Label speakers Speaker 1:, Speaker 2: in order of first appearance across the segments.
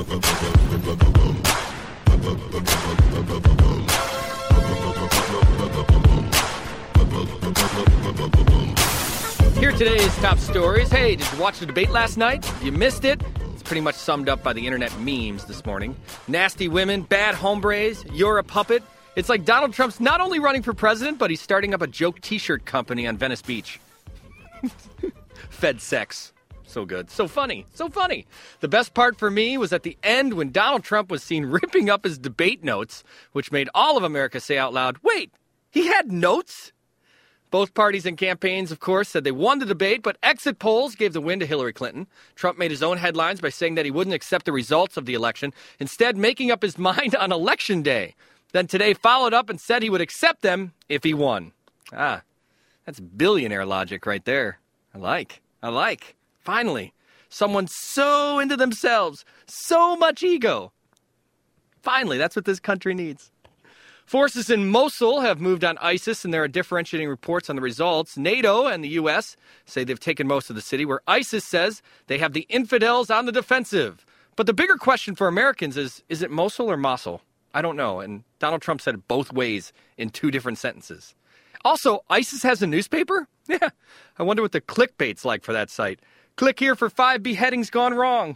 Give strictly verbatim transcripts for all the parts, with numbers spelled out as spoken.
Speaker 1: Here are today's top stories. Hey, did you watch the debate last night? If you missed it, it's pretty much summed up by the internet memes this morning. Nasty women, bad hombres, you're a puppet. It's like Donald Trump's not only running for president, but he's starting up a joke t-shirt company on Venice Beach. Fed sex. So good. So funny. So funny. The best part for me was at the end when Donald Trump was seen ripping up his debate notes, which made all of America say out loud, wait, he had notes? Both parties and campaigns, of course, said they won the debate, but exit polls gave the win to Hillary Clinton. Trump made his own headlines by saying that he wouldn't accept the results of the election, instead making up his mind on Election Day. Then today followed up and said he would accept them if he won. Ah, that's billionaire logic right there. I like. I like. Finally, someone so into themselves, so much ego. Finally, that's what this country needs. Forces in Mosul have moved on ISIS, and there are differentiating reports on the results. NATO and the U S say they've taken most of the city, where ISIS says they have the infidels on the defensive. But the bigger question for Americans is, is it Mosul or Mosul? I don't know, and Donald Trump said it both ways in two different sentences. Also, ISIS has a newspaper? Yeah, I wonder what the clickbait's like for that site. Click here for five beheadings gone wrong.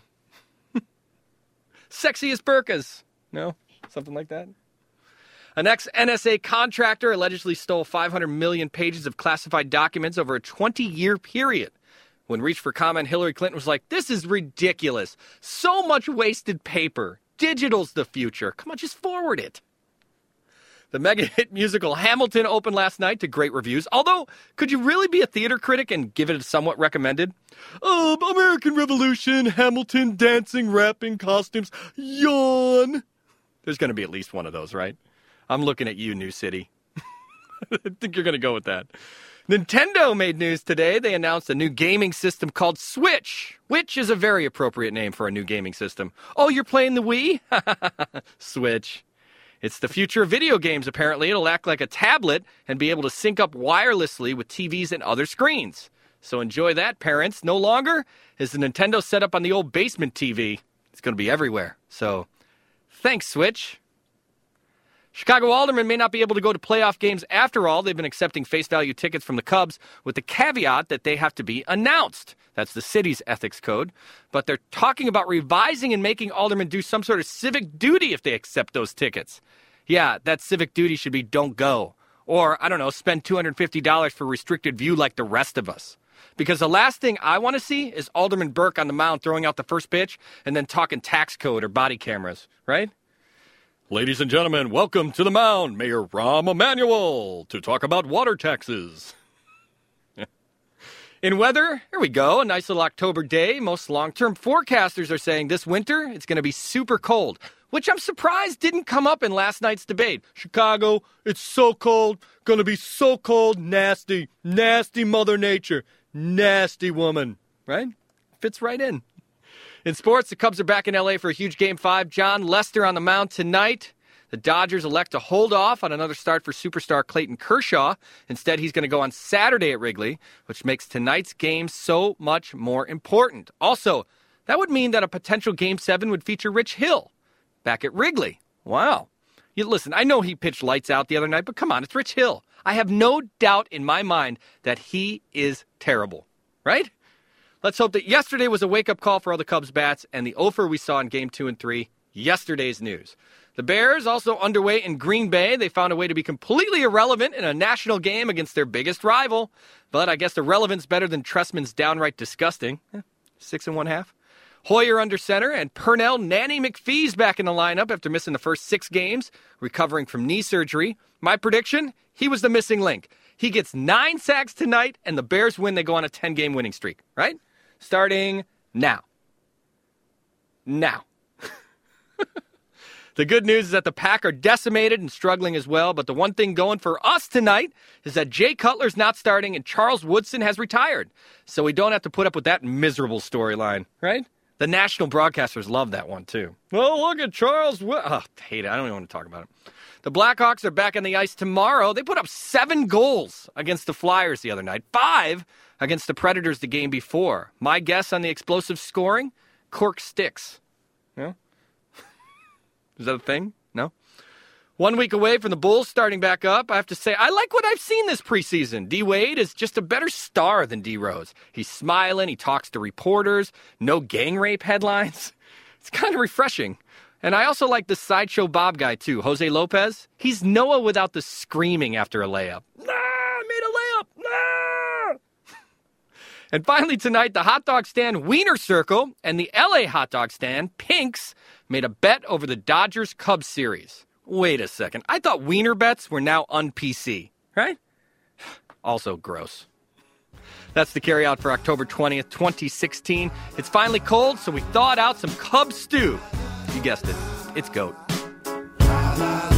Speaker 1: Sexiest burkas. No? Something like that? An ex-N S A contractor allegedly stole five hundred million pages of classified documents over a twenty-year period. When reached for comment, Hillary Clinton was like, this is ridiculous. So much wasted paper. Digital's the future. Come on, just forward it. The mega-hit musical Hamilton opened last night to great reviews. Although, could you really be a theater critic and give it a somewhat recommended? Oh, American Revolution, Hamilton, dancing, rapping, costumes, yawn. There's going to be at least one of those, right? I'm looking at you, New City. I think you're going to go with that. Nintendo made news today. They announced a new gaming system called Switch, which is a very appropriate name for a new gaming system. Oh, you're playing the Wii? Switch. It's the future of video games, apparently. It'll act like a tablet and be able to sync up wirelessly with T Vs and other screens. So enjoy that, parents. No longer is the Nintendo set up on the old basement T V. It's going to be everywhere. So thanks, Switch. Chicago aldermen may not be able to go to playoff games after all. They've been accepting face value tickets from the Cubs with the caveat that they have to be announced. That's the city's ethics code. But they're talking about revising and making aldermen do some sort of civic duty if they accept those tickets. Yeah, that civic duty should be don't go. Or, I don't know, spend two hundred fifty dollars for restricted view like the rest of us. Because the last thing I want to see is Alderman Burke on the mound throwing out the first pitch and then talking tax code or body cameras, right? Ladies and gentlemen, welcome to the mound, Mayor Rahm Emanuel, to talk about water taxes. In weather, here we go, a nice little October day. Most long-term forecasters are saying this winter it's going to be super cold, which I'm surprised didn't come up in last night's debate. Chicago, it's so cold, going to be so cold, nasty, nasty Mother Nature, nasty woman, right? Fits right in. In sports, the Cubs are back in L A for a huge Game five. John Lester on the mound tonight. The Dodgers elect to hold off on another start for superstar Clayton Kershaw. Instead, he's going to go on Saturday at Wrigley, which makes tonight's game so much more important. Also, that would mean that a potential Game seven would feature Rich Hill back at Wrigley. Wow. You, listen, I know he pitched lights out the other night, but come on, it's Rich Hill. I have no doubt in my mind that he is terrible, right? Let's hope that yesterday was a wake-up call for all the Cubs bats, and the offer we saw in Game two and three, yesterday's news. The Bears also underway in Green Bay. They found a way to be completely irrelevant in a national game against their biggest rival. But I guess the relevance better than Tressman's downright disgusting. Eh, six and one half. Hoyer under center, and Pernell Nanny McPhee's back in the lineup after missing the first six games, recovering from knee surgery. My prediction, he was the missing link. He gets nine sacks tonight, and the Bears win. They go on a ten-game winning streak, right? Starting now. Now. The good news is that the Pack are decimated and struggling as well, but the one thing going for us tonight is that Jay Cutler's not starting and Charles Woodson has retired. So we don't have to put up with that miserable storyline, right? The national broadcasters love that one, too. Oh, look at Charles Wood. Oh, I hate it. I don't even want to talk about it. The Blackhawks are back on the ice tomorrow. They put up seven goals against the Flyers the other night. Five against the Predators the game before. My guess on the explosive scoring? Cork sticks. Yeah? Is that a thing? No? One week away from the Bulls starting back up, I have to say, I like what I've seen this preseason. D-Wade is just a better star than D-Rose. He's smiling, he talks to reporters, no gang rape headlines. It's kind of refreshing. And I also like the Sideshow Bob guy, too, Jose Lopez. He's Noah without the screaming after a layup. Nah, I made a layup. Nah. And finally tonight, the hot dog stand Wiener Circle and the L A hot dog stand Pink's made a bet over the Dodgers-Cubs series. Wait a second. I thought wiener bets were now un-P C, right? Also gross. That's the carryout for October twentieth, twenty sixteen. It's finally cold, so we thawed out some Cub stew. You guessed it. It's goat.